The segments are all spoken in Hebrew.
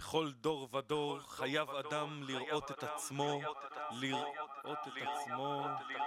בכל דור ודור חייב אדם לראות את עצמו, לראות את עצמו.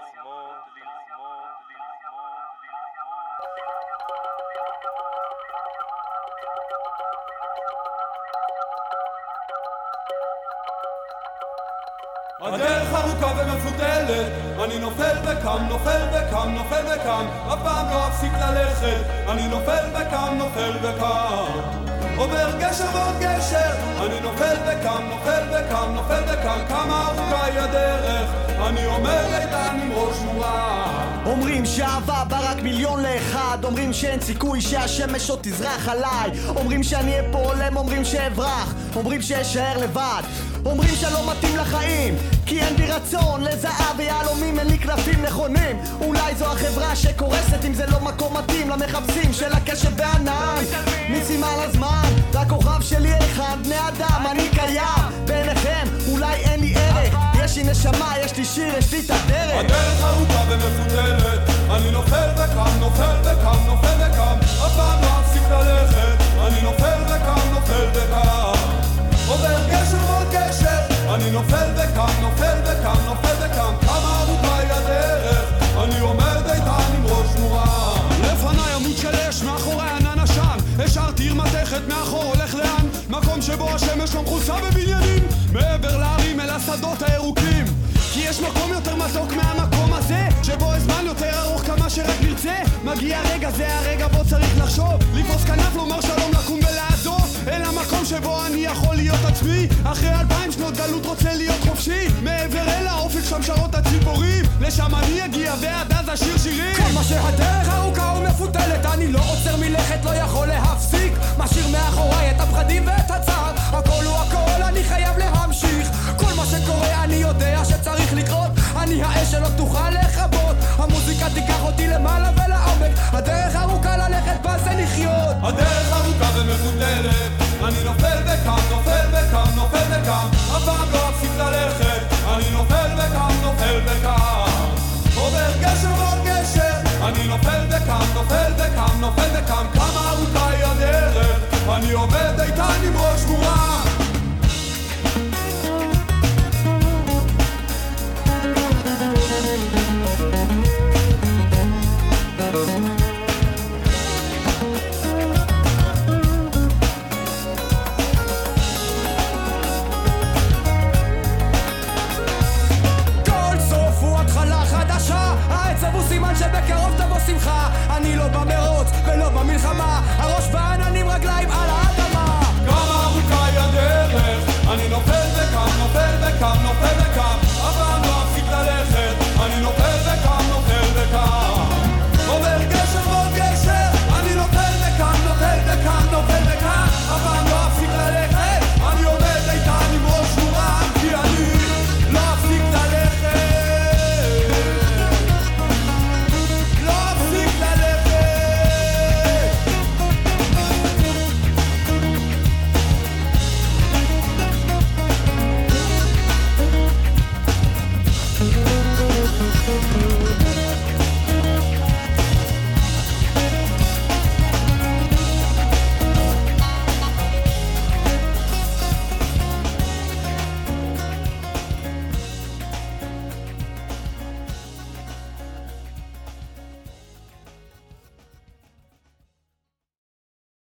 הדרך ארוכה ומפותלת, אני נופל וקם, נופל וקם, נופל וקם, אף פעם לא אפסיק ללכת, אני נופל וקם, נופל וקם, עובר גשר ועוד גשר, אני נופל וקם, נופל וקם, נופל וקם, כמה ארוכה היא הדרך, אני אומר איתן עם ראש מורם. אומרים שאהבה בה רק 1,000,000 אומרים שאין סיכוי שהשמש עוד תזרח עליי, אומרים שאני אהיה פה עולם, אומרים שאברח, אומרים שאשאר לבד, אומרים שלא מתאים לחיים כי אין בי רצון לזהב ויהלומים, אין לי קלפים נכונים, אולי זו החברה שקורסת אם זה לא מקום מתאים למחפשים של הקשב והענן, ניסים על הזמן והכוכב שלי אחד, בני אדם אני קיים בעיניכם, אולי אין לי ערך, יש לי נשמה, יש לי שיר, יש לי את הדרך. הדרך ארוכה ומפותלת, אני נופל וקם, נופל וקם, נופל וקם, אף פעם לא אפסיק ללכת, אני נופל וקם, נופל וקם, עובר גשר ועוד גשר, אני נופל וקם, נופל וקם, נופל וקם, כמה ארוכה היא הדרך, אני עומד איתן עם ראש מורם. לפניי עמוד של אש, מאחורי ענן עשן, השארתי עיר מתכת, מאחור הולך לאן, מקום שבו השמש לא מחוסה בבניינים, מעבר להרים אל השדות הירוקים, כי יש מקום יותר מתוק מהמקום הזה, שבו הזמן יותר ארוך כמה שרק נרצה, מגיע הרגע, זה הרגע בו צריך לחשוב, לפרוס כנף, לומר שלום, לקום ולעזוב, אל המקום שבו אני יכול להיות עצמי, אחרי 2000 שנות גלות רוצה להיות חופשי, מעבר אל האופק שם שרות הציפורים, לשם אני אגיע ועד אז אשיר שירים. כמה שהדרך ארוכה ומפותלת, אני לא עוצר מלכת, לא יכול להפסיק, משאיר מאחוריי את הפחדים ואת הצער,